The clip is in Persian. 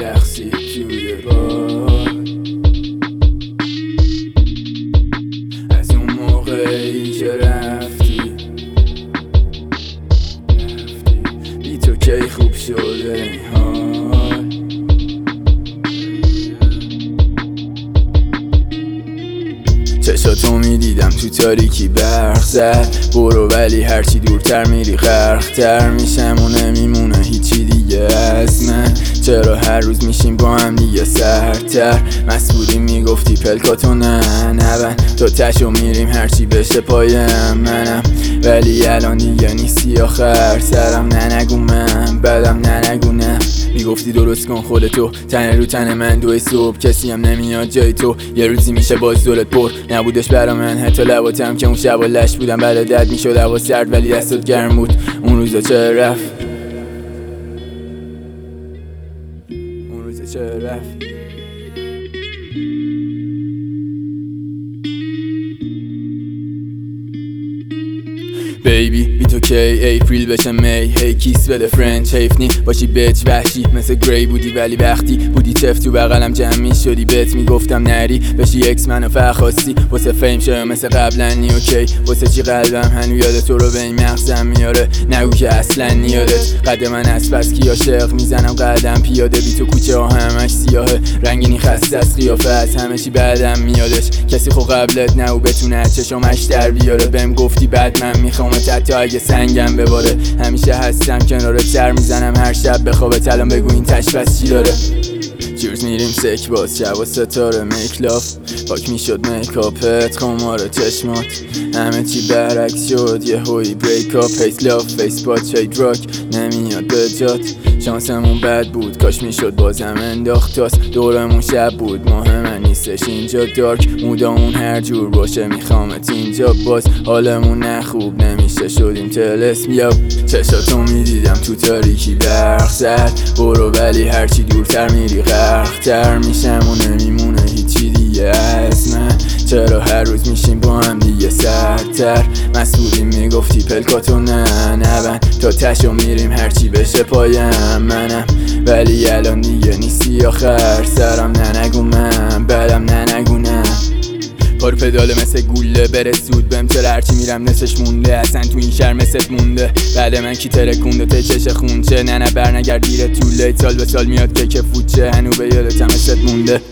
رقصی توی بار از اون موقعی که رفتی بی تو کی خوب شده این حال. چشاتو میدیدم تو تاریکی برق زد برو، ولی هرچی دورتر میری غرق‌تر میشم و نمیمونه هیچی دیگه از من. چرا هر روز میشیم با هم دیگه سردتر؟ مسئولی میگفتی پلکاتو نبن تا تشو میریم هرچی بشه پایم منم، ولی الان دیگه نیستی آخر سرم. ننگو من بدم ننگو نه، میگفتی درست کن خودتو تن رو تن من دوی صبح کسی هم نمیاد جای تو. یه روزی میشه باز دلت پر نبودش برا من حتی لباتم که اون شبا لش بودم بعد درد میشد هوا سرد ولی دستت گرم بود. اون روزا چه رفت اون روزا چه رفت بیبی بی تو کی اپریل بشه می هی کیس بده فرنچ حیف نی باشی بچ وحشی مثل گری بودی، ولی وقتی بودی تف تو بغلم جمع می شدی بهت میگفتم نری بشی اکس منو فرخواستی واسه فیم شاید مثل قبلا نی اوکی واسه چی قلبم هنو یاد تو رو به این مغزم میاره نگو که اصلا نیادت قد من از بس کی عاشق میزنم قدم پیاده بی تو کوچه ها همش سیاهه رنگینی خسته از قیافه از همه چی بعدم میادش کسی خو قبلت نو بتونه چشمش در بیاره بهم گفتی بعد من میخوام حتی اگه سنگم بباره همیشه هستم کنارت سر میزنم هر شب به خوابت الان بگو این تش بس چی داره. چیرز میریم سک باز شب و ستاره میک لاف پاک میشد میکاپت خمار چشمات همه چی برعکس شد یه هوی بریک اپ فیس لاف فیس بات شای دراک نمیاد به جات شانسمون بد بود کاش میشد بازم انداخت تاس دورمون شب بود مهم نیستش اینجا دارک مودامون هر جور باشه میخوامت اینجا باز حالمون نخوب نمیشه شدیم تلسم یا چشاتو میدیدم تو تاریکی برق زد برو، ولی هرچی دورتر میری غرق‌تر میشم و نمیمونه هیچی دیگه از من. چرا هر روز میشیم با هم دیگه سردتر؟ مسئولی میگفتی پلکاتو نبن تا تشو میریم هرچی بشه پایم منم، ولی الان دیگه نیستی آخر سرم. ننگو من بدم ننگو نه کار پداله مثل گوله برسود بهم چرا هرچی میرم نسش مونده اصلا تو این شهر مثلت مونده بعد من کی ترکونده ته چش خونچه نه برنگرد دیره طوله سال به سال میاد که فوچه هنو به یادتم مثلت مونده.